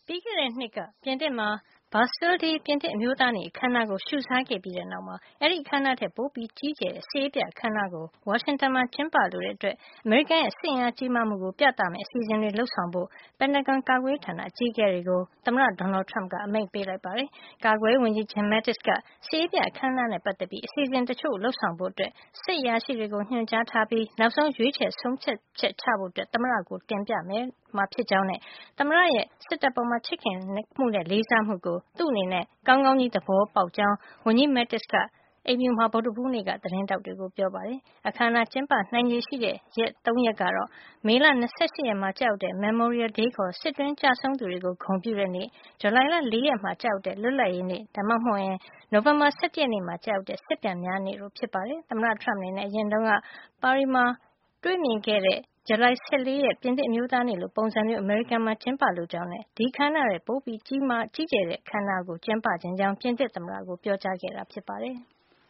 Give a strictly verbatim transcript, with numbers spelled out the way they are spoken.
ပြီးခဲ့တဲ့နှစ်က ပြင်သစ်မှာ Bastille Day ပြင်သစ်အမျိုးသားနေ့ အခမ်းအနားကို ရှုစားခဲ့ပြီးတဲ့နောက်မှာ အဲဒီအခမ်းအနားထက် ပိုပြီးကြီးကျယ်တဲ့ စစ်ရေးပြအခမ်းအနားကို ဝါရှင်တန်မှာ ကျင်းပလိုတဲ့အတွက် အမေရိကန်ရဲ့ စစ်အင်အားကြီးမားမှုကို ပြသမယ့် အစီအစဉ်တွေ လုပ်ဆောင်ဖို့ ပင်တာဂွန် ကာကွယ်ရေးဌာန အကြီးအကဲတွေကို သမ္မတ Donald Trump က အမိန့်ပေးလိုက်ပါတယ်။ ကာကွယ်ရေးဝန်ကြီး Jim Mattis က စစ်ရေးပြအခမ်းအနားနဲ့ ပတ်သက်ပြီး အစီအစဉ်တချို့လုပ်ဆောင်ဖို့ စစ်အရာရှိတွေကို ညွှန်ကြားထားပြီး နောက်ဆုံးရွေးချယ်ဆုံးဖြတ်ချက်ချဖို့ သမ္မတကို တင်ပြမှာဖြစ်ကြောင်းနဲ့ သမ္မတရဲ့ စစ်တပ်အပေါ် ချစ်ခင်မှုနဲ့ လေးစားမှုကို သူ့အနေနဲ့ ကောင်းကောင်းကြီး သဘောပေါက်ကြောင်း ဝန်ကြီး Mattis က အိမ်ဖြူမှာ ဗုဒ္ဓဟူးနေ့က သတင်းထောက်တွေကို ပြောပါတယ်။ အခမ်းအနားကျင်းပနိုင်ခြေရှိတဲ့ ရက် ၃ ရက်ကတော့ မေလ ၂၈ ရက်မှာ ကျရောက်တဲ့ Memorial Day ခေါ် စစ်တွင်းကျဆုံးသူတွေကို ဂုဏ်ပြုတဲ့နေ့၊ ဇူလိုင်လ ၄ ရက်မှာ ကျရောက်တဲ့ လွတ်လပ်ရေးနေ့ ဒါမှမဟုတ် နိုဝင်ဘာ ၁၁ ရက်နေ့မှာ ကျရောက်တဲ့ စစ်ပြန်များနေ့တို့ ဖြစ်ပါတယ်။ သမ္မတ Trump အနေနဲ့ အရင်တုန်းက ပါရီမှာ တွေ့မြင်ခဲ့တဲ့ ဇူလိုင် ၁၄ ရက် ပြင်သစ်အမျိုးသားနေ့လို ပုံစံမျိုး အမေရိကန်မှာ ကျင်းပလိုကြောင်းနဲ့ ဒီအခမ်းအနားထက် ပိုကြီးကျယ်တဲ့ အခမ်းအနားကို ကျင်းပချင်ကြောင်း ပြင်သစ်သမ္မတကို ပြောကြားခဲ့တာ ဖြစ်ပါတယ်။